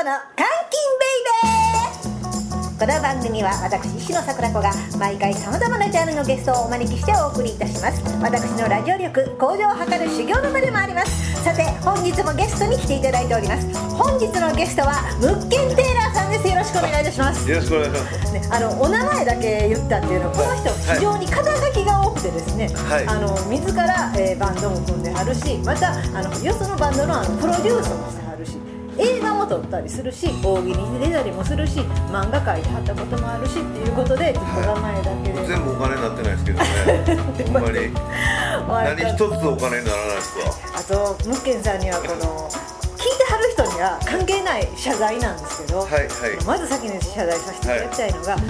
の監禁ベイベー。この番組は私石野桜子が毎回さまざまなジャンルのゲストをお招きしてお送りいたします。私のラジオ力向上を図る修行の場でもあります。さて本日もゲストに来ていただいております。本日のゲストはムッケンテイラーさんです。よろしくお願いいたします。 よろしくお願いします、 ね、お名前だけ言ったっていうのはこの人非常に肩書きが多くてですね、はい、自ら、バンドも組んではるし、またよそのバンドの、プロデュースもしてはるし、映画も撮ったりするし、大喜利に出たりもするし、漫画描いてはったこともあるしっていうことで、ちょっと名前だけで、 全部お金になってないですけどねほんまに何一つお金にならないですわ。 あとムッケンさんにはこの聞いてはる人には関係ない謝罪なんですけど、 はいはい、 まず先に謝罪させていただきたいのが、はい、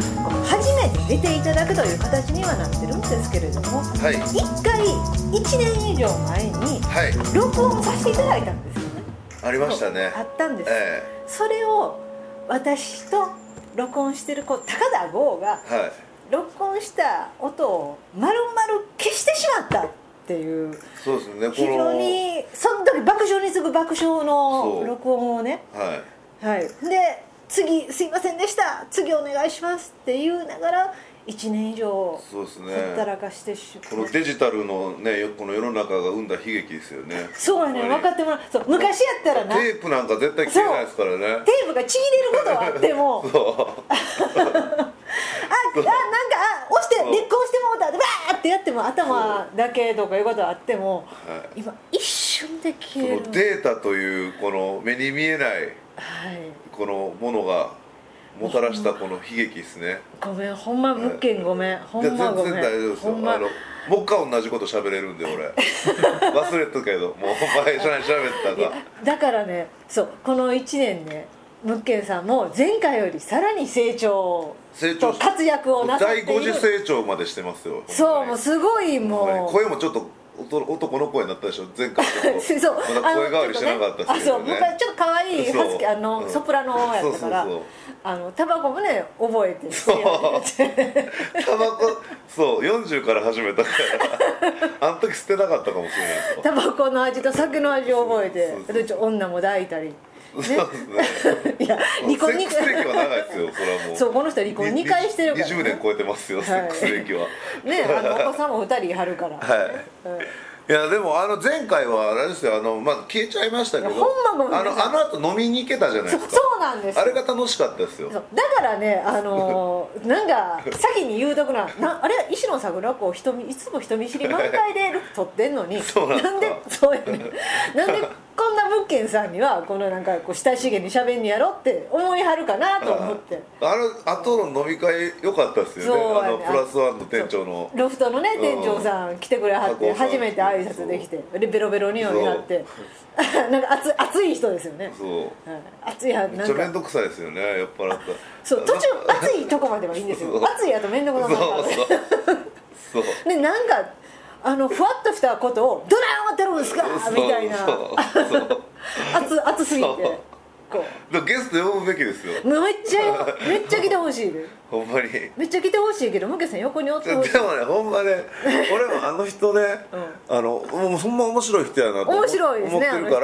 初めて出ていただくという形にはなってるんですけれども、はい、1回1年以上前に録音させていただいたんですよね。 ありましたね。 あったんです、それを私と録音してる高田剛が、録音した音を丸々消してしまったっていう、 そうですね、 非常にその時爆笑に次ぐ爆笑の録音をね、はい、で次すいませんでした、次お願いしますって言うながら1年以上ほったらかしてしまう、 このデジタルのね、この世の中が生んだ悲劇ですよね。 そうやね、分かってもらう。そう、昔やったらな、 テープなんか絶対切れないですからね。 テープがちぎれることはあっても押して劣行してもうたでバーってやっても頭だけとかいうことはあっても、今一瞬で消える。 そのデータというこの目に見えないこのものがもたらしたこの悲劇ですね。 ごめん、ほんまムッケンごめん、ほんまごめん。 全然大丈夫ですよ。もう一回同じこと喋れるんで俺忘れたけど、もう前じゃない喋ったか。 だからね、そうこの1年ね、ムッケンさんも前回よりさらに成長と活躍をなさっている。 第5次成長までしてますよ。 そう、もうすごい、もう声もちょっと男の声になったでしょ、前回そうまだ声変わりしなかったですけどね。 昔ちょっと可愛いハスキー、ソプラノやったから、タバコもね覚えて、 そうタバコ、そう40から始めたからあの時捨てなかったかもしれないです。 タバコの味と酒の味を覚えて、女も抱いたり。 そうですね。 いや、離婚2回。 セックス歴は長いですよ、それはもう。 そう、この人離婚2回してるから、 20年超えてますよ、セックス歴は。 ね、お子さんも2人いはるから。 はい。いやでも前回はあれですよ、消えちゃいましたけど、あの後飲みに行けたじゃないですか。 そうなんです。 あれが楽しかったですよ。 だからね、なんか先に言うとくな、あれ石野桜子いつも人見知り満開で撮ってんのに、なんでそうやね、なんでこんな物件さんにはこのなんかこう親しげにしゃべんにやろって思いはるかなと思って。 後の飲み会良かったですよね。プラスワンの店長のロフトのね店長さん来てくれはって、初めて挨拶できて、ベロベロにおになってなんか熱い人ですよね。 そう、 熱いはめっちゃ面倒くさいですよね、酔っ払った。 そう、途中熱いとこまではいいんですよ。熱いやと面倒くさかったそうで、なんかふわっとしたことを「どない思ってるんですか?」みたいな、熱すぎてゲスト呼ぶべきですよ。 めっちゃ来てほしいで、 ほんまにめっちゃ来てほしいけど、ムケさん横におってほしい。 でもね、ほんまね、俺もあの人ね、もうそんな面白い人やなと思ってるから、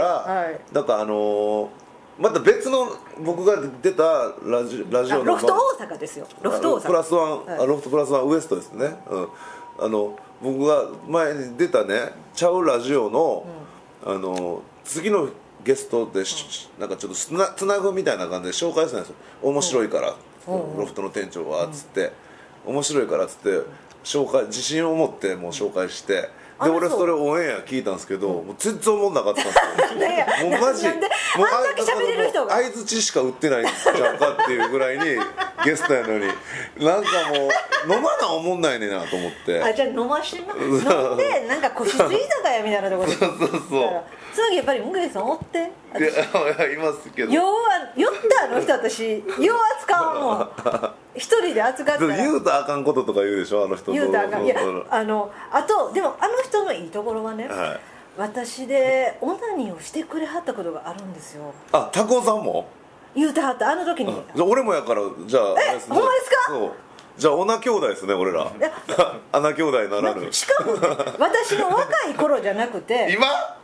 だからまた別の僕が出たラジオのロフト大阪ですよ。ロフト大阪プラスワン、ロフトプラスワンウエストですね。僕が前に出たね、ちゃうラジオの次のゲストでなんかちょっとつなぐみたいな感じで紹介するんですよ。面白いからロフトの店長はつって、面白いからつって自信を持ってもう紹介して、で俺それオンエア聞いたんですけど、もう全然思んなかったんですよ。もうマジもう相づちしか打ってないんじゃんかっていうぐらいにゲストやのに、なんかもう飲まな思んないねんなと思って。 じゃあ飲まして飲んで、なんか個室居酒屋みたいなところでその時やっぱりムケさんおって、いますけど、 酔った人、私よう扱うもん一人で扱ったら言うとあかんこととか言うでしょ、あの人。 言うとあかん。いや、あとでも人のいいところはね、私でオナニーをしてくれはったことがあるんですよ。 タコさんも言うてはった、あの時に。 じゃあ俺もやから、じゃあほんまですか？ そう、じゃあオナ兄弟ですね、俺ら。穴兄弟ならぬ。 しかもね、私の若い頃じゃなくて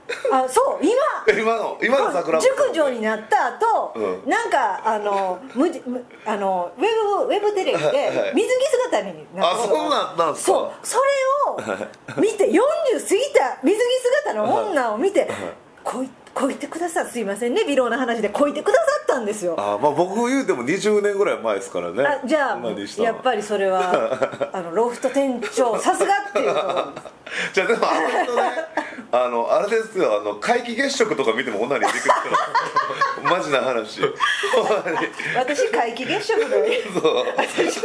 そう今の桜子熟女になった後、なんかウェブテレビで水着姿になった。 そうなったんですか。 そう、それを見て40過ぎた水着姿の女を見てこいてくださすいませんね、微量な話でこいてくださったんですよ。 まあ僕言うても20年ぐらい前ですからね。 じゃあやっぱりそれはロフト店長さすがっていうところです。 じゃあでもあれですよ、皆既月食とか見ても女にできるからマジな話。 私皆既月食で私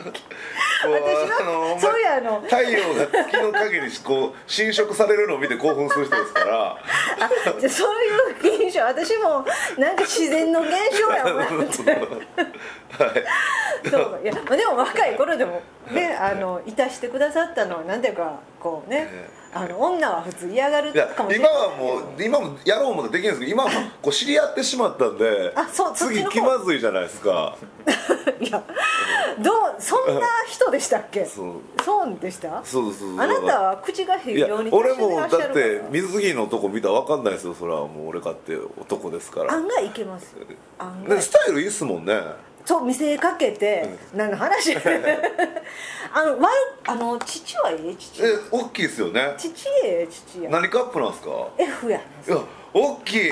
はそういう太陽が月の影にこう侵食されるのを見て興奮する人ですから。 じゃあそういう現象、私もなんか自然の現象やもんってそういやでも若い頃でもねいたしてくださったのはなんていうかこうね、女は普通嫌がるかもしれない。 今もやろう思ってできるんですけど、今もこう知り合ってしまったんで次気まずいじゃないですか。 いやそんな人でしたっけ。そうでした。 そうあなたは口が非常に俺もだって水着のとこ見たら分かんないですよ。それはもう俺かって男ですから。 案外いけますよ。 スタイルいいっすもんね。 そう見せかけて、何の話父は父大きいですよね。 父や何カップなんですか。 F やねん。 いや大きい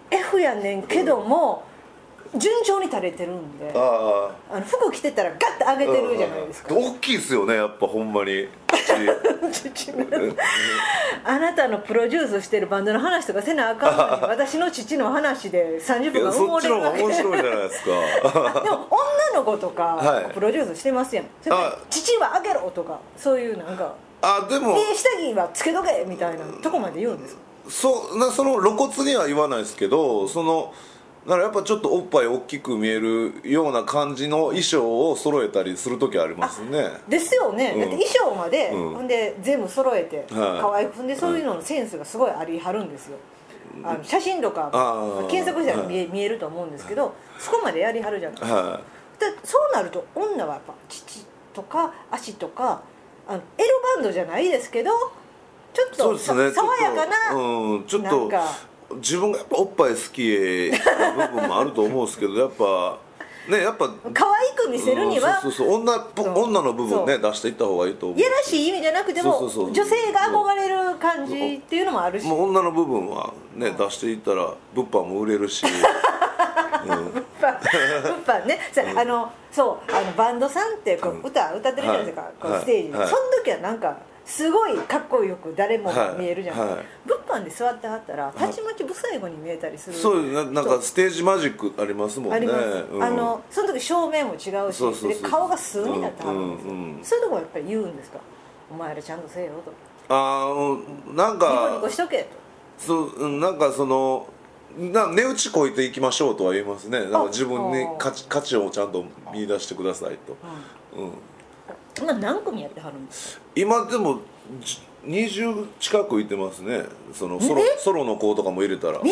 F やねんけども、順調に垂れてるんで、服着てたらガッて上げてるじゃないですか。 大きいですよね、やっぱほんまに父あなたのプロデュースしてるバンドの話とかせなあかんのに私の父の話で30分間埋もれるわけ。 そっちの方が面白いじゃないですか。 でも女の子とかプロデュースしてますやん。父はあげろとかそういうなんかでも下着はつけとけみたいなとこまで言うんですか。 その露骨には言わないですけど、だからやっぱちょっとおっぱい大きく見えるような感じの衣装を揃えたりする時ありますね。ですよね、だって衣装まで、ほんで全部揃えて可愛く、ほんでそういうののセンスがすごいありはるんですよ。写真とか検索したら見えると思うんですけど、そこまでやりはるじゃないですか。でそうなると女はやっぱ乳とか足とかエロバンドじゃないですけどちょっと爽やかな、 ちょっと自分がやっぱおっぱい好きな部分もあると思うんですけど、やっぱ可愛く見せるには、 女の部分ね出していった方がいいと思う。 いやらしい意味じゃなくても女性が憧れる感じっていうのもあるし、 女の部分はね出していったら物販も売れるし物販ね。そうバンドさんってこう歌ってるじゃないですか、ステージで。その時はなんかすごいかっこよく誰もが見えるじゃないですか。物販で座ってはったらたちまち不細後に見えたりする。 そうなんかステージマジックありますもんね。 あります。その時照明も違うし、顔が素になってはるんですよ。そういうとこやっぱり言うんですか。お前らちゃんとせえよと。 なんかニコニコしとけと。 なんか値打ちこいていきましょうとは言いますね。なんか自分に価値をちゃんと見出してくださいと。 今何組やってはるんですか。 今でも20近くいてますね。ソロの子とかも入れたら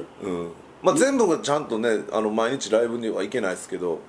20？全部がちゃんとね毎日ライブには行けないですけど、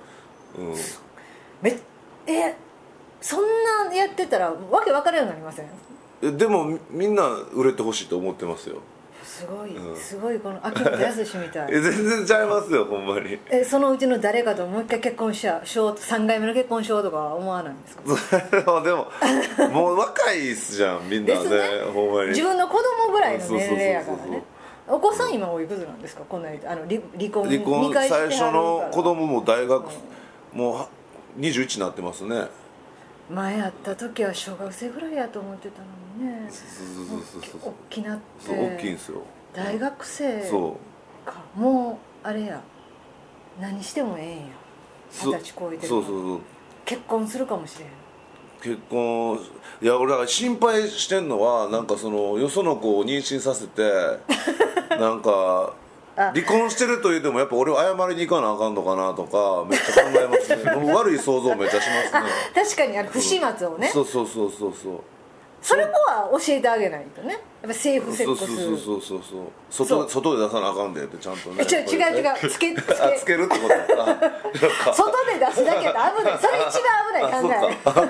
そんなやってたらわけ分かるようになりません。 でもみんな売れてほしいと思ってますよ。 すごいこの秋元康みたい。 全然ちゃいますよほんまに。 そのうちの誰かともう一回結婚しよう、3回目の結婚しようとかは思わないんですか。 でももう若いっすじゃんみんなね。ほんまに自分の子供ぐらいの年齢やからね。お子さん今おいくつなんですか。こんな離婚2回してはるから。 最初の子供も大学もう21になってますね。 前会った時は小学生ぐらいやと思ってたのにね。大きなって大きいんですよ。 大学生か。もうあれや、何してもええんや。20歳超えてる。結婚するかもしれん。 結婚いや俺だから心配してんのはなんかよその子を妊娠させてなんか離婚してると言うてもやっぱ俺は謝りに行かなあかんのかなとかめっちゃ考えますね。悪い想像めっちゃしますね。 確かに不始末をね。 そうそれこは教えてあげないとね。やっぱセーフセックス外で出さなあかんでってちゃんとね。 違うつけるってことだ。 外で出すだけだと危ない。それ一番危ない考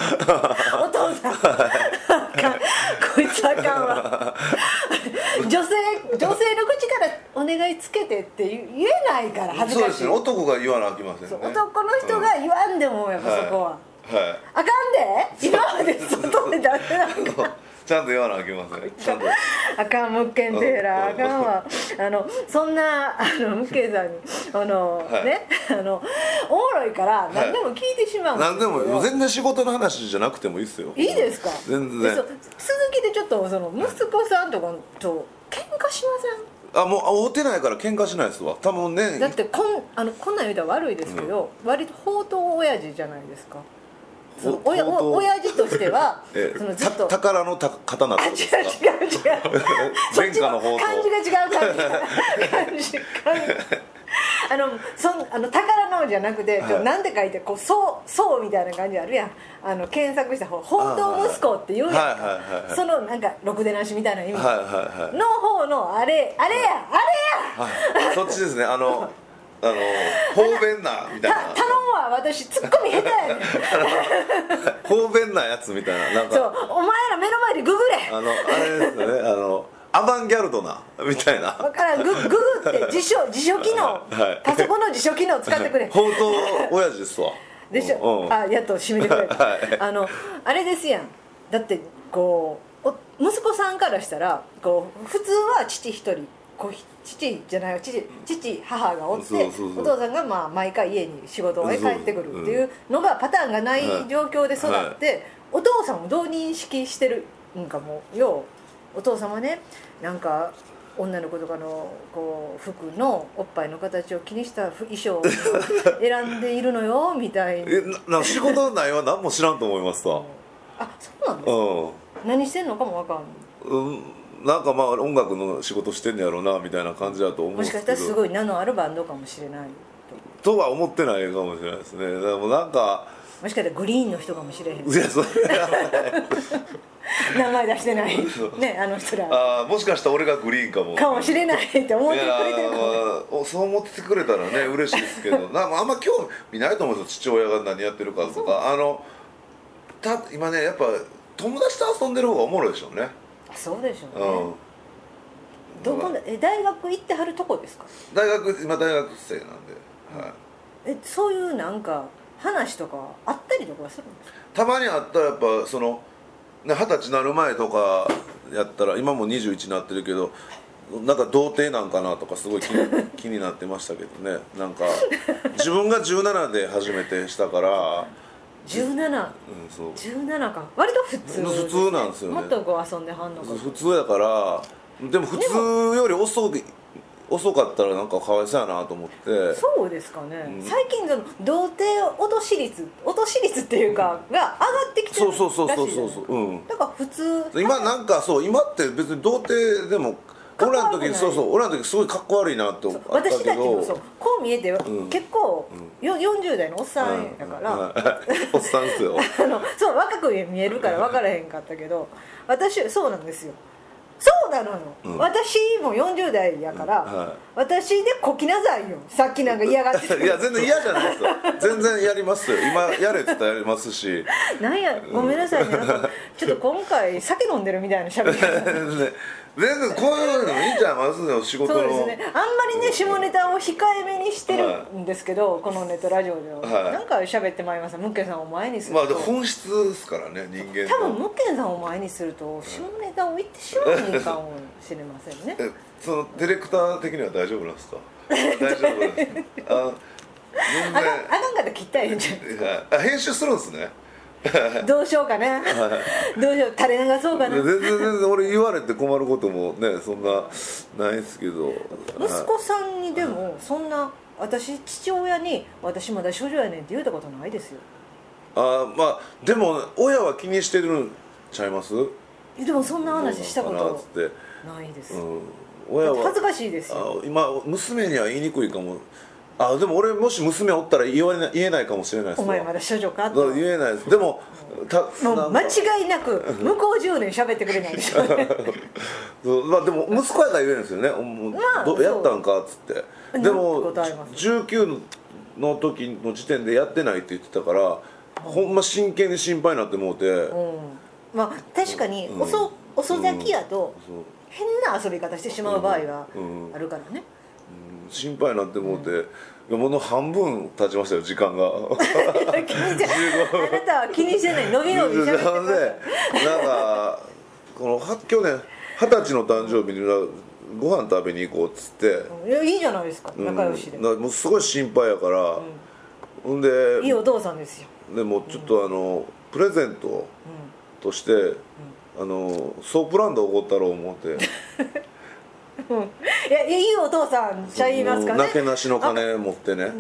え。お父さんこいつあかんわ。女性願いつけてって言えないから恥ずかしい。 そうですね、男が言わなあきませんね。 男の人が言わんでもやっぱそこは、 はいあかんで今まで外で出せなんかちゃんと言わなあきません。ちゃんとあかんムッケンテーラーあかんわそんなムッケンさんにねおもろいから何でも聞いてしまうんですけど、 何でも全然仕事の話じゃなくてもいいですよ。 いいですか。 全然。 続きでちょっと息子さんとかと喧嘩しません？ もう会うてないから喧嘩しないですわ多分ね。 だってこんなん言うたら悪いですけど、割と放蕩親父じゃないですか。親父としてはずっと宝の刀ってことですか？ 違う前科の宝刀漢字が違う漢字宝のじゃなくて、なんて書いてこうそうみたいな感じあるやん。検索した方宝刀息子って言うやん。そのなんかろくでなしみたいな意味の方のあれやそっちですね。方便なみたいな。 頼むわ私ツッコミ下手やねん方便なやつみたいな。なんかそうお前ら目の前でググれあれですよね。アバンギャルドなみたいな。 だからググって辞書機能、パソコンの辞書機能使ってくれ。 宝刀親父ですわ。 でしょ。やっと締めてくれた。あれですやん。だってこう息子さんからしたらこう普通は父一人父じゃない父母がおって、お父さんが毎回家に仕事終わり帰ってくるっていうのがパターンがない状況で育って、お父さんもどう認識してるんかもよう。お父様ねなんか女の子とかのこう服のおっぱいの形を気にした衣装を選んでいるのよみたいな。仕事の内容は何も知らんと思いますわ。 そうなんですか。何してんのかも分かんない。 なんか音楽の仕事してんねやろうなみたいな感じだと思うんですけど、 もしかしたらすごい名のあるバンドかもしれないとは思ってないかもしれないですね。でもなんかもしかしたらグリーンの人かもしれへん。 いやそれ名前出してないね人ら。 もしかしたら俺がグリーンかもしれないって思ってくれてるかも。 そう思ってくれたらね嬉しいですけどあんま興味ないと思うんですよ。父親が何やってるかとか今ねやっぱ友達と遊んでる方がおもろいでしょうね。 そうでしょうね。どこで大学行ってはるとこですか？ 今大学生なんで、 そういうなんか話とかあったりとかするんですか？ たまにあったらやっぱ20歳になる前とかやったら今も21になってるけどなんか童貞なんかなとかすごい気になってましたけどね。なんか自分が17で初めてしたから 17、 そう 17か割と普通なんですよね。 もっとこう遊んではんのか。 普通やからでも普通より遅かったらなんかかわいそうやなと思って。 そうですかね、最近童貞落とし率っていうかが上がってきてるらしいじゃないですか。だから普通今なんか今って別に童貞でも俺らの時すごいかっこ悪いなって思ったけど、 私たちもこう見えて結構40代のおっさんやからおっさんですよそう若く見えるから分からへんかったけど私そうなんですよ。そうなのよ、私も40代やから、私でこきなさいよ。さっきなんか嫌がってたいや全然嫌じゃないですよ。全然やりますよ。今やれって言ったらやりますしなんやごめんなさいね。なんかちょっと今回酒飲んでるみたいなしゃべり方全然こういうのいいんちゃいますよ仕事の。 そうですね。あんまりね下ネタを控えめにしてるんですけど、このネットラジオでは、なんか喋ってまいります。ムッケンさんを前にすると本質ですからね人間の。 多分ムッケンさんを前にすると下ネタを言ってしまうかもしれませんね。 そのディレクター的には大丈夫なんですか？大丈夫なんですあかんかったら切ったらいいんじゃない？ 編集するんですね。 どうしようかねどうしよう垂れ流そうかな。 全然俺言われて困ることもねそんなないですけど、 息子さんにでもそんな私父親に私まだ処女やねんって言ったことないですよ。 でも親は気にしてるんちゃいます？ でもそんな話したことないです。 親は恥ずかしいですよ。 今娘には言いにくいかも。でも俺もし娘おったら言えないかもしれないです。 お前まだ処女かって言えないです。でももう間違いなく向こう10年喋ってくれないでしょうねでも息子やから言えるんですよね。やったんかっつって。でも19の時の時点でやってないって言ってたからほんま真剣に心配になって思うて、 確かに遅咲きやと変な遊び方してしまう場合があるからね。 心配になって思って、もの半分経ちましたよ時間があなたは気にしてない伸び伸びしゃべってなんでなんかこの去年20歳の誕生日にご飯食べに行こうっつって、 いやいいじゃないですか、仲良しで。 もうすごい心配やから、ほんでいいお父さんですよ。 でもちょっとプレゼントとして、ソープランドおごったろう思って、 いやいいお父さんちゃいますかね。 なけなしの金持ってね、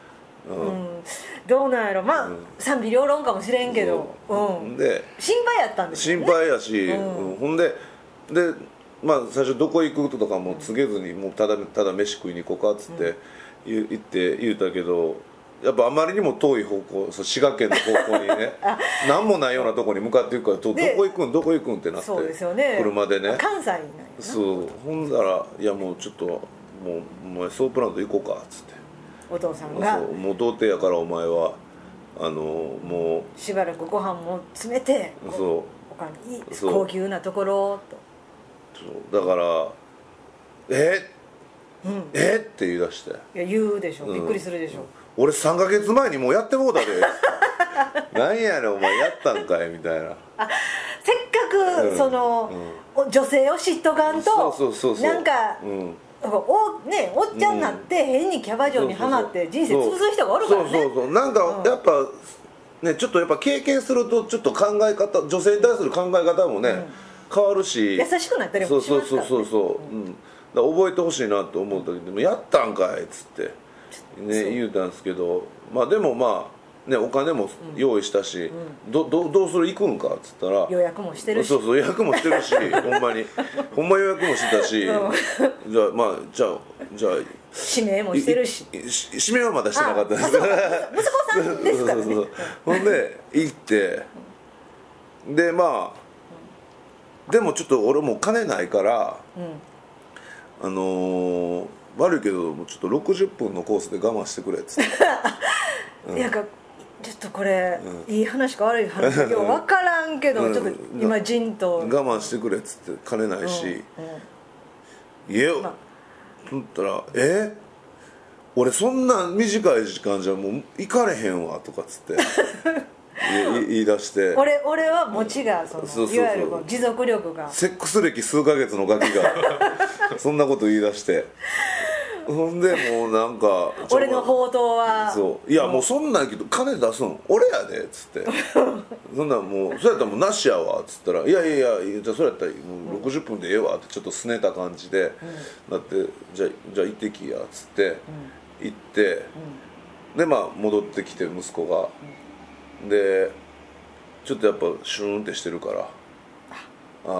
どうなんやろ、まあ、賛否両論かもしれんけど、 で心配やったんですよね。 心配やし、ほんでまあ最初どこ行くとかも告げずに、もうただ飯食いに行こうかっつって言ったけど、やっぱあまりにも遠い方向、滋賀県の方向にね何もないようなとこに向かっていくから、どこ行くんってなって、 そうですよね、 車でね、 関西なんやな。 そうほんだら、いやもうちょっともうお前ソープランド行こうかっつって、 お父さんがそうもう童貞やからお前はもうしばらくご飯も詰めて、 そう他に高級なところと。 だからって言い出して、 いや言うでしょ、びっくりするでしょ。 俺3ヶ月前にもうやってもうたでなんやねんお前やったんかいみたいな。 せっかくその、女性を知っとかんと、なんか、おっちゃんになって変にキャバ嬢にはまって人生潰す人がおるからね。 そうなんかやっぱね、ちょっとやっぱ経験するとちょっと考え方、女性に対する考え方もね、変わるし、 優しくなったりもしますからね。 だから覚えてほしいなと思う時でも、やったんかいっつってね言うたんですけど、まあでもまあね、お金も用意したし、どうする行くんかっつったら、 予約もしてるし、 予約もしてるしほんま予約もしてたし、じゃあ指名もしてるし、 指名はまだしてなかったです息子さんですからね。 ほんで行って、でまあでもちょっと俺も金ないから、悪いけどちょっと60分のコースで我慢してくれっつってなんかちょっとこれ、いい話か悪い話か今日分からんけど、ちょっと今じんと我慢してくれっつって、金ないし、言えよって言ったら俺そんな短い時間じゃもう行かれへんわとかっつって言い出して、 俺は持ちがいわゆる持続力が、 セックス歴数ヶ月のガキがそんなこと言い出して、ほんでもうなんか俺の宝刀は、 いやもうそんなんけど金出すん俺やでっつってそんなんもうそれやったらもうなしやわっつったら、いやじゃあそれやったらもう60分でええわってちょっとすねた感じでなって、じゃあ行ってきやっつって行って、でまあ戻ってきて息子が、でちょっとやっぱシューンってしてるから、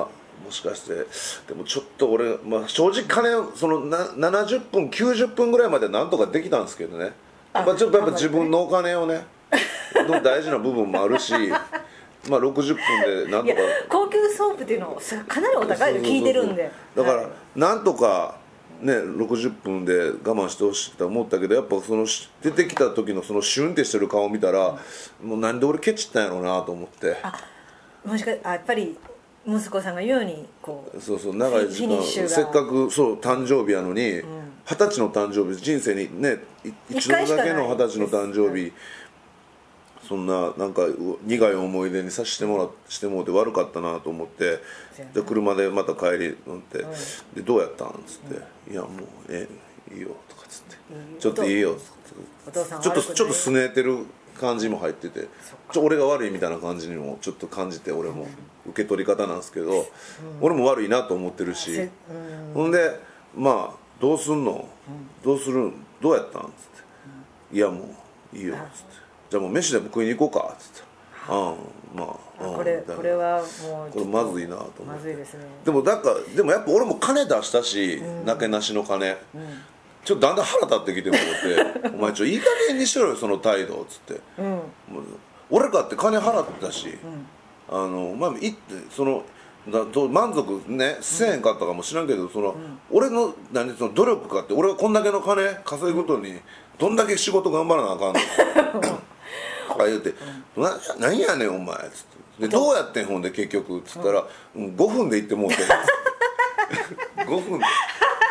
もしかしてでもちょっと俺、正直金その70分90分ぐらいまでなんとかできたんですけどね、ちょっとやっぱ自分のお金をねの大事な部分もあるし60分でなんとか、 高級ソープっていうのはかなりお高いの聞いてるんで、 だからなんとかね60分で我慢してほしいと思ったけど、やっぱその出てきた時のそのシュンってしてる顔見たら、もうなんで俺ケチったんやろうなと思って、 もしかやっぱり息子さんが言うにこう長い時間せっかく誕生日やのに、20歳の誕生日、人生にね一度だけの20歳の誕生日、そんななんか苦い思い出にさせてもうて悪かったなと思って、じゃあ車でまた帰り乗って、でどうやったんっつって、いやもういいよとかっつって、ちょっといいよっつって、ちょっとすねてる感じも入ってて、俺が悪いみたいな感じにもちょっと感じて、俺も受け取り方なんですけど、俺も悪いなと思ってるし、ほんでまあどうすんの、どうやったんっつって、いやもういいよっつって、じゃあもう飯でも食いに行こうかっつって、これはもうこれまずいなと思って、 まずいですね。 でもやっぱ俺も金出したし、なけなしの金、ちょっとだんだん腹立ってきてもってお前いい加減にしろよその態度っつって、俺かって金払ってたし、お前も行って満足ねせえへんかったかもしらんけど、俺のその努力かって、俺はこんだけの金稼ぐことにどんだけ仕事頑張らなあかんのとか言うて、何やねんお前っつって、でどうやってんほんで結局っつったら、5分で行ってもうて5分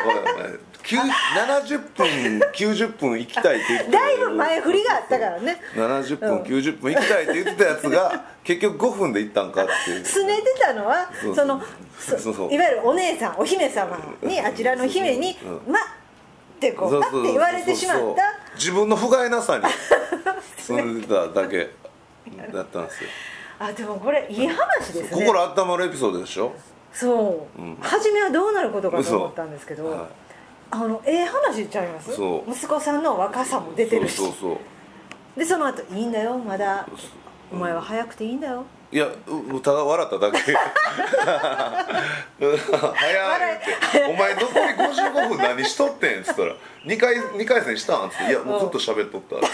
70分90分行きたいって言ってだいぶ前振りがあったからね。 70分90分行きたいって言ってたやつが結局5分で行ったんかっていう。 すねてたのはそのいわゆるお姉さんお姫様にあちらの姫に「ま」ってこうパッて言われてしまった。 自分の不甲斐なさに住んでただけだったんですよ。 あ、でもこれいい話ですね。 心温まるエピソードでしょ。 そう、初めはどうなることかと思ったんですけど、話ちゃいます。息子さんの若さも出てるし、でその後いいんだよ、まだお前は早くていいんだよ。いや、ただ笑っただけ早いってお前残り55分何しとってんっつったら2回戦したんっつって、いやもうずっと喋っとった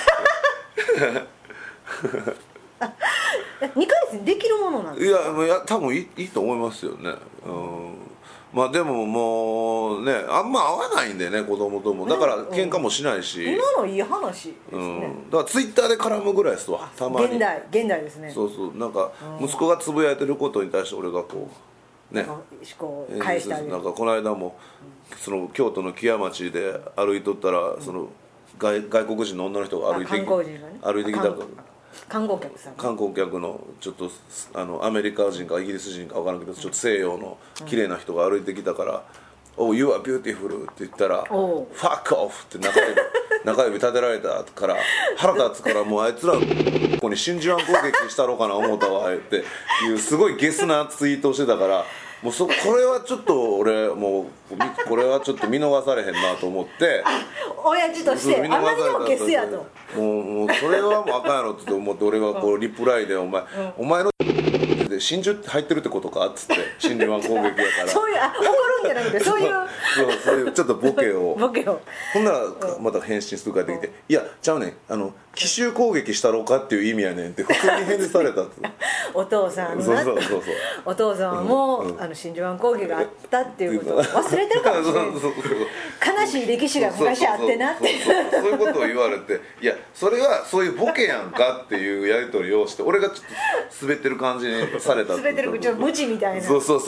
2回戦できるものなんですか。 いや多分いいと思いますよね。まあでももうね、あんま合わないんでね、子供とも。だから喧嘩もしないし、 今のいい話ですね。 だからツイッターで絡むぐらいですわ、たまに。 現代ですね。 そうそう、なんか息子がつぶやいてることに対して俺がこうね返してあげる。 なんかこの間もその京都の木屋町で歩いとったら、その外国人の女の人が歩いてきた観光客さん、 観光客のちょっとアメリカ人かイギリス人か分からんけど、ちょっと西洋の綺麗な人が歩いてきたから「Oh, you are beautiful」って言ったら「Fuck off」って中指立てられたから腹立つから、もうあいつらここに真珠湾攻撃したろうかな思ったわっていうすごいゲスなツイートをしてたから、もうこれはちょっと俺もうこれはちょっと見逃されへんなと思って親父としてあまりにもゲスやと、 もうそれはもうあかんやろって思って、俺がこうリプライで「お前ので真珠入ってるってことか?」っつって「真珠湾攻撃やから」 そういう怒るんじゃなくてそういうそういうちょっとボケをほんならまた返信するからできて「いやちゃうねん、奇襲攻撃したろうかっていう意味やねん」って普通に返事されたってお父さんのお父さんも真珠湾攻撃があったっていうことを忘れてるかもしれない。悲しい歴史が昔あってなってそういうことを言われて、いやそれはそういうボケやんかっていうやり取りをして、俺がちょっと滑ってる感じにされた。 滑ってる、ちょっと無知みたいな。 そうこ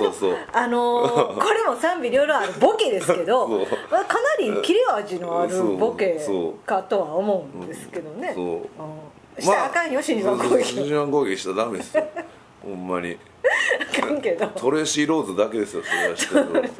れも賛否両論あるボケですけどかなり切れ味のあるボケかとは思うんですけどね。したらあかんよ、真珠湾攻撃。 真珠湾攻撃したらダメですよほんまに。 あかんけどトレーシー・ローズだけですよ、それは知ってる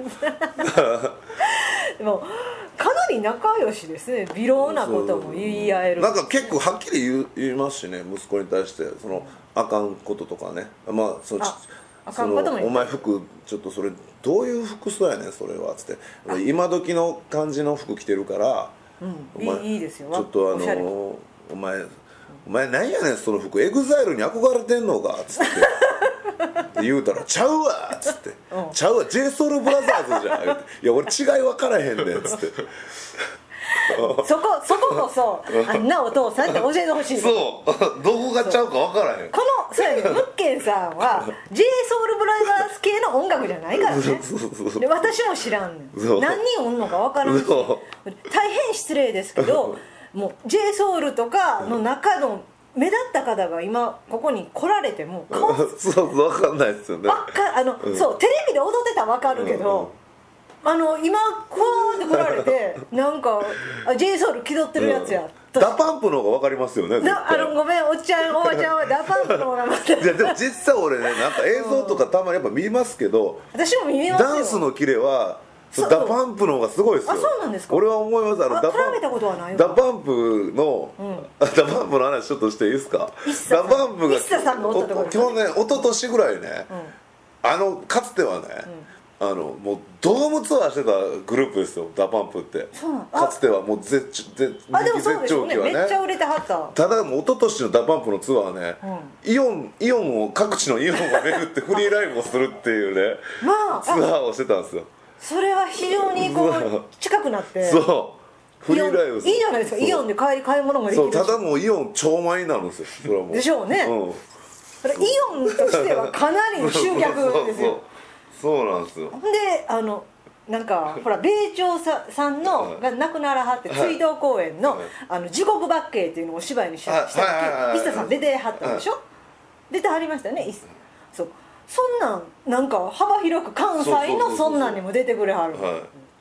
でもかなり仲良しですね。微妙なことも言い合える。 なんか結構はっきり言いますしね、息子に対してそのあかんこととかね。まあそのお前服ちょっとそれどういう服装やねんそれはつって、今時の感じの服着てるから、 いいですよ、 ちょっとお前なんやねんその服、エグザイルに憧れてんのかっつって言うたら「ちゃうわ」っつって「ちゃうわ JSOULBROTHERS じゃん」いや俺違い分からへんねん」っつってそここそあんなお父さんって教えてほしい。 そうどこがちゃうか分からへん。 そうやね、ムッケンさんは JSOULBROTHERS 系の音楽じゃないからね。で私も知らんねん、何人おんのか分からんし、大変失礼ですけどもう JSOUL とかの中の目立った方が今ここに来られてもそう分かんないですよね。 そうテレビで踊ってたら分かるけど、今こうって来られてなんかJSOUL 気取ってるやつや、 ダパンプの方が分かりますよね。 ごめんおばちゃんはダパンプの方がまたでも実際俺ね、なんか映像とかたまにやっぱ見ますけど、 私も見ますよ。 ダンスのキレはダパンプの方がすごいですよ。 そうなんですか。 俺は思います。 比べたことはないわ。 ダパンプの話ちょっとしていいですか。ダパンプが去年一昨年ぐらいね、かつてはね、もうドームツアーしてたグループですよ、ダパンプって。かつてはもう絶頂期はね、 めっちゃ売れてはった。 ただもう一昨年のダパンプのツアーね、イオンを各地のイオンを巡ってフリーライブをするっていうね、ツアーをしてたんですよ。 それは非常にこう近くなって、 そうフリーライブいいじゃないですか。イオンで買い物もできるし。 ただもうイオン超満員になるんですよ、それはもう。 でしょうね。イオンとしてはかなりの集客ですよ。 そうなんですよ。 でなんかほら米朝さんのが亡くならはって追悼公演の地獄バッケーっていうのをお芝居にした時、一田さん出てはったでしょ。出てはりましたよね。そんなんなんか幅広く関西のそんなんにも出てくれはる。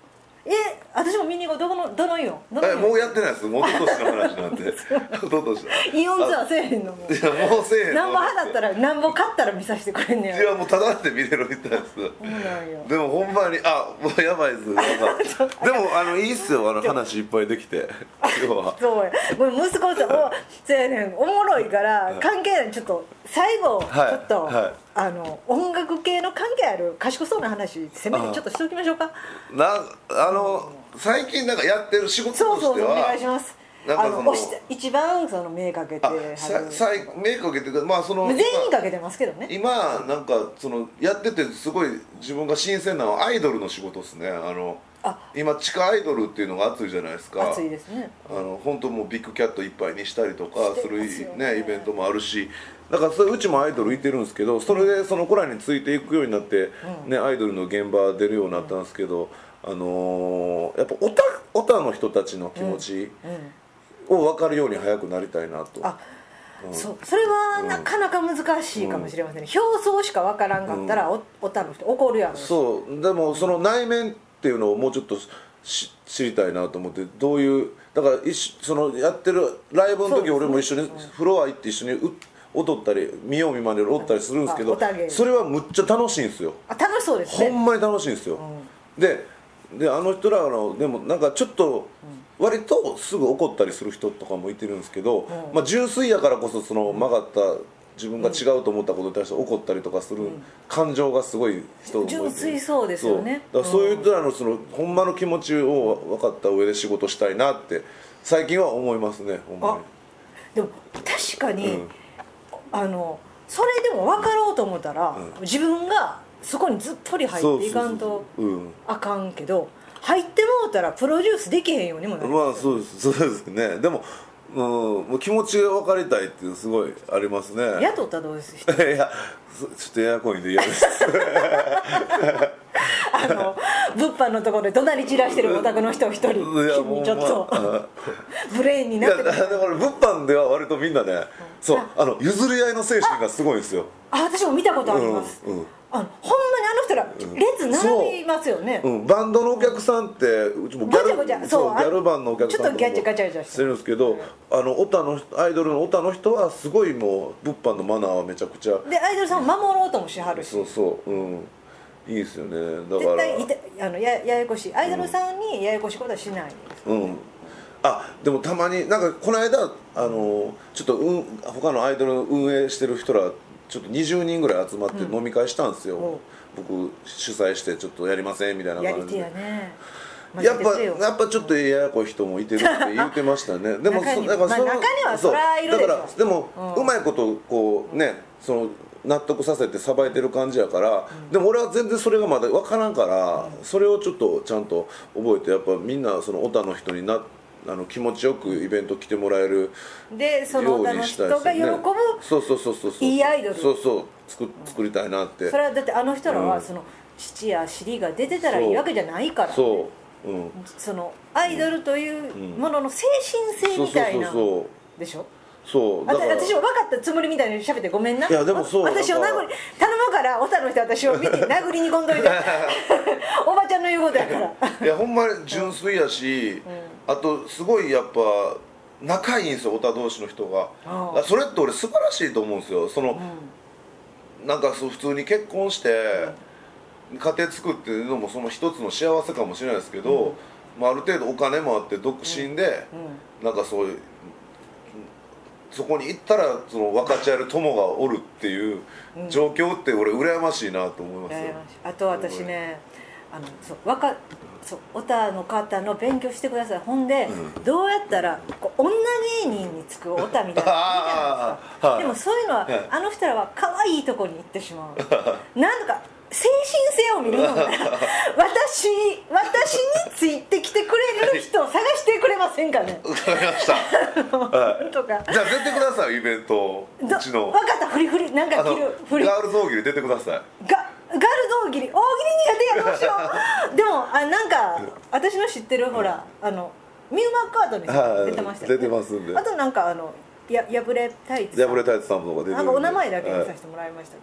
私も見に行こう。どのイオンもうやってないです。もう一昨年の話なんで一昨年イオンツアーせえへんのもう。 いやもうせえへん。 なんぼ払ったらなんぼ買ったら見させてくれんねや。 いやもうただで見れるみたいです。でもほんまにもうやばいです。でもいいっすよ、話いっぱいできて今日は。 そうや、これ息子さんそうやねん、おもろいから関係ない。ちょっと最後ちょっと、音楽系の関係ある賢そうな話せめてちょっとしておきましょうか。 最近なんかやってる仕事としては、 そうお願いします。一番目かけて目かけて全員かけてますけどね。 今なんかやっててすごい自分が新鮮なのはアイドルの仕事ですね。今地下アイドルっていうのが熱いじゃないですか。 熱いですね。 本当もうビッグキャットいっぱいにしたりとかするねイベントもあるし、だからうちもアイドルいてるんですけど、それでその子らについていくようになってね、アイドルの現場出るようになったんですけど、やっぱオタの人たちの気持ちを分かるように早くなりたいなと。 それはなかなか難しいかもしれませんね。表層しか分からんかったらオタの人怒るやろ。 そうでもその内面っていうのをもうちょっと知りたいなと思って、どういうだからやってるライブの時俺も一緒にフロア行って一緒に踊ったり見よう見まねで踊ったりするんですけど、それはむっちゃ楽しいんですよ。 楽しそうですね。 ほんまに楽しいんですよ。で人らでもなんかちょっと割とすぐ怒ったりする人とかもいてるんですけど、純粋やからこそ曲がった自分が違うと思ったことに対して怒ったりとかする感情がすごい人もいて、 純粋そうですよね。 だからそういう人らのほんまの気持ちを分かった上で仕事したいなって最近は思いますね。ほんまに。 でも確かに、それでも分かろうと思ったら、自分がそこにずっぽり入っていかんとあかんけど、入ってもうたらプロデュースできへんようにもなりますよね。 そうですね。でももう気持ちが分かりたいっていうすごいありますね。 雇ったらどうですいやちょっとエアコンで嫌です物販のところで怒鳴り散らしてるお宅の人を一人君にちょっとブレーンになってる。 だから物販では割とみんなね、譲り合いの精神がすごいんですよ。 私も見たことあります。ほんまに人ら列並びますよね。 バンドのお客さんってうちもギャルバンのお客さんとかもしてるんですけど、アイドルのオタの人はすごいもう物販のマナーはめちゃくちゃで、アイドルさんを守ろうともしはるし、 いいですよね。だから絶対ややこしいアイドルさんにややこしいことはしないです。 でもたまになんかこの間ちょっと他のアイドルの運営してる人らちょっと20人ぐらい集まって飲み会したんですよ。僕主催してちょっとやりませんみたいな感じで。やり手やね。やっぱちょっとややこい人もいてるって言ってましたね。でも中にはそりゃいるでしょ。 だからでもうまいことこうね納得させてさばいてる感じやから、でも俺は全然それがまだ分からんから、それをちょっとちゃんと覚えて、やっぱみんなオタの人に気持ちよくイベント来てもらえるで、そのオタの人が喜ぶいいアイドル作りたいなって。 それはだって人らは父や尻が出てたらいいわけじゃないから、そのアイドルというものの精神性みたいなでしょ。私も分かったつもりみたいに喋ってごめんな。 いやでも私を頼むからオタの人私を見て殴りにこんといておばちゃんの言うことやから。 いやほんまに純粋やし、あとすごいやっぱ仲いいんですよ、オタ同士の人が。それって俺素晴らしいと思うんですよ。なんか普通に結婚して家庭作っていうのもその一つの幸せかもしれないですけど、ある程度お金もあって独身で、なんかそこに行ったら分かち合える友がおるっていう状況って俺羨ましいなと思いますよ。 あと私ね、オタの方の勉強してください。ほんで、どうやったら女芸人につくオタみたいなでもそういうのは人らは可愛いとこに行ってしまう。なんとか精神性を見るのなら私についてきてくれる人を探してくれませんかね。 わかりました。 とかじゃあ出てください、イベントうちの。 分かった、フリなんか着るフリ。 ガールズ大喜利出てください。 ガールズ大喜利苦手や、どうしよう。でもなんか私の知ってるほらミューマッカートに出てましたよね。 出てますんで。 あとなんか破れタイツさんとか出てるんで、 なんかお名前だけにさせてもらいましたけど、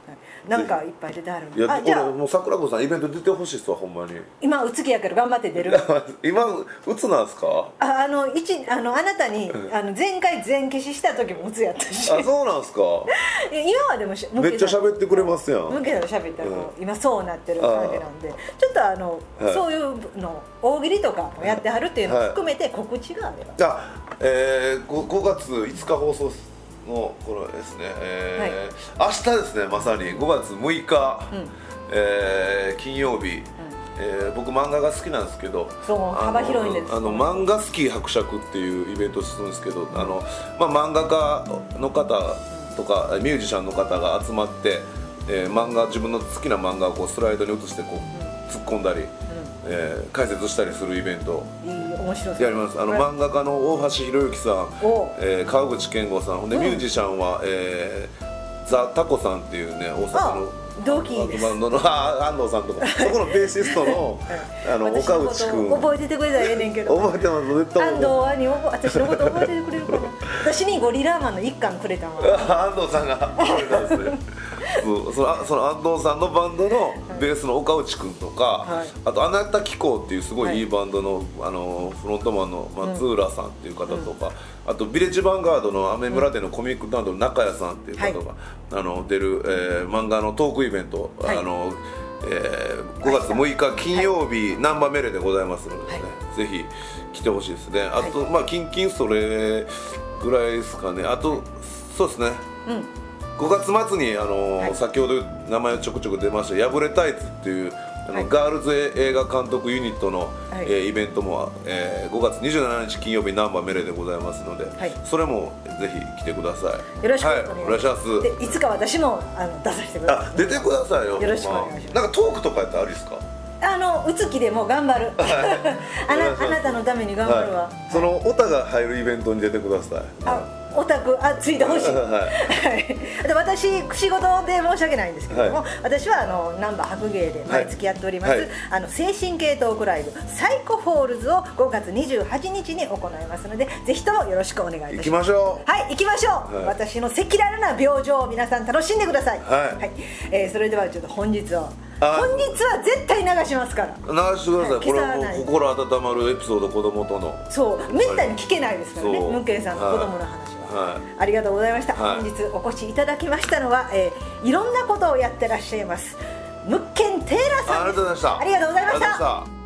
なんかいっぱい出てあるいや、 じゃあ俺もう桜子さんイベント出てほしいっすわ、ほんまに。 今うつきやけど頑張って出る今うつなんすか？ あなたに前回全消しした時もうつやったしあ、そうなんすか？ 今はでもめっちゃ喋ってくれますやん。 向けたら喋ったら今そうなってる感じなんで、ちょっとそういうの大喜利とかもやってはるっていうのを含めて告知があれば。 じゃあ、5月5日放送のこれですね、明日ですね、まさに5月6日、金曜日、僕漫画が好きなんですけど、 そう幅広いんです。 漫画好き伯爵っていうイベントをするんですけど、漫画家の方とかミュージシャンの方が集まって、自分の好きな漫画をこうスライドに移してこう突っ込んだり、解説したりするイベント面白そうやります。漫画家の大橋博之さん、川口健吾さん、ほんでミュージシャンは、ザ・タコさんっていうね、大阪の同期ですバンドの安藤さんとか、そこのベーシストの岡内君覚えててくれたらええねんけど、 覚えてます。絶対安藤は私のこと覚えててくれるかな。私にゴリラーマンの一巻くれたわ。 安藤さんがくれたんですね。その安藤さんのバンドのベースの岡内君とか、あとあなた紀行っていうすごいいいバンドのフロントマンの松浦さんっていう方とか、あとビレッジヴァンガードのアメ村でのコミック担当の中谷さんっていう方が出る漫画のトークイベント、5月6日金曜日難波メレでございますのでね、ぜひ来てほしいですね。あとキンキンそれぐらいですかね。あとそうですね、5月末に先ほど名前ちょくちょく出ました「破れタイツ」っていうガールズ映画監督ユニットのイベントも5月27日金曜日難波メレでございますので、それもぜひ来てください。 よろしくお願いします。 でいつか私も出させてください。 出てくださいよ。 よろしくお願いします。 なんかトークとかやったらありですか？ うつきでも頑張る。あなたのために頑張るわ。 そのオタが入るイベントに出てください。 オタクついてほしい。で私仕事で申し訳ないんですけれども、私は難波白芸で毎月やっております精神系トークライブサイコフォールズを5月28日に行いますので、ぜひともよろしくお願いいたします。 行きましょう。 はい、行きましょう。私の赤裸々な病状を皆さん楽しんでください。それではちょっと本日は絶対流しますから。 流してください。これはもう心温まるエピソード、子供との。 そうめったに聞けないですからね、ムンケンさんの子供の話は。ありがとうございました。本日お越しいただきましたのは、いろんなことをやってらっしゃいますムッケンテイラーさんです。 ありがとうございました。 ありがとうございました。